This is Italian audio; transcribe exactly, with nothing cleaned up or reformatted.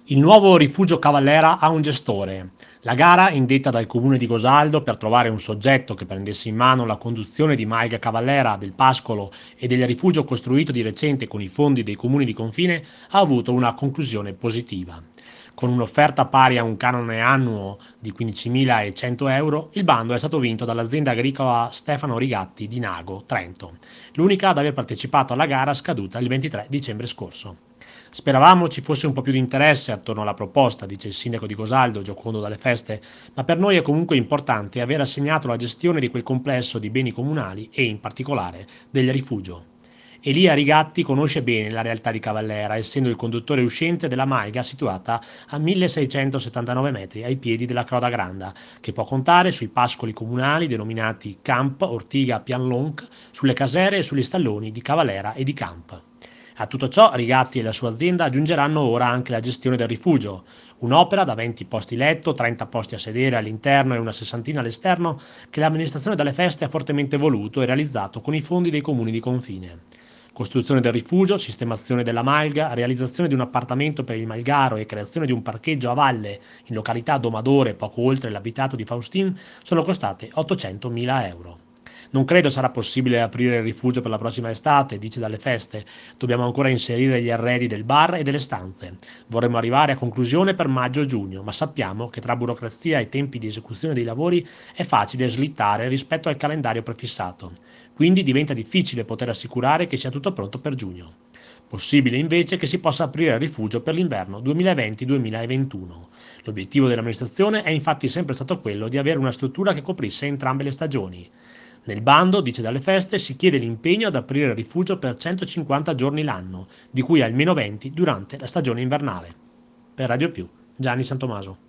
Il nuovo rifugio Cavallera ha un gestore. La gara, indetta dal comune di Gosaldo per trovare un soggetto che prendesse in mano la conduzione di Malga Cavallera, del pascolo e del rifugio costruito di recente con i fondi dei comuni di confine, ha avuto una conclusione positiva. Con un'offerta pari a un canone annuo di quindicimilacento euro, il bando è stato vinto dall'azienda agricola Stefano Rigatti di Nago, Trento, l'unica ad aver partecipato alla gara scaduta il ventitré dicembre scorso. Speravamo ci fosse un po' più di interesse attorno alla proposta, dice il sindaco di Gosaldo, Giocondo Dalle Feste, ma per noi è comunque importante aver assegnato la gestione di quel complesso di beni comunali e, in particolare, del rifugio. Elia Rigatti conosce bene la realtà di Cavallera, essendo il conduttore uscente della Maiga situata a milleseicentosettantanove metri ai piedi della Croda Granda, che può contare sui pascoli comunali denominati Camp, Ortiga, Pianlonc, sulle casere e sugli stalloni di Cavallera e di Camp. A tutto ciò Rigatti e la sua azienda aggiungeranno ora anche la gestione del rifugio, un'opera da venti posti letto, trenta posti a sedere all'interno e una sessantina all'esterno che l'amministrazione Dalle Feste ha fortemente voluto e realizzato con i fondi dei comuni di confine. Costruzione del rifugio, sistemazione della malga, realizzazione di un appartamento per il malgaro e creazione di un parcheggio a valle in località Domadore, poco oltre l'abitato di Faustin, sono costate ottocentomila euro. Non credo sarà possibile aprire il rifugio per la prossima estate, dice Dalle Feste. Dobbiamo ancora inserire gli arredi del bar e delle stanze. Vorremmo arrivare a conclusione per maggio-giugno, ma sappiamo che tra burocrazia e tempi di esecuzione dei lavori è facile slittare rispetto al calendario prefissato. Quindi diventa difficile poter assicurare che sia tutto pronto per giugno. Possibile invece che si possa aprire il rifugio per l'inverno duemilaventi duemilaventuno. L'obiettivo dell'amministrazione è infatti sempre stato quello di avere una struttura che coprisse entrambe le stagioni. Nel bando, dice Dalle Feste, si chiede l'impegno ad aprire il rifugio per centocinquanta giorni l'anno, di cui almeno venti durante la stagione invernale. Per Radio Più, Gianni Santomaso.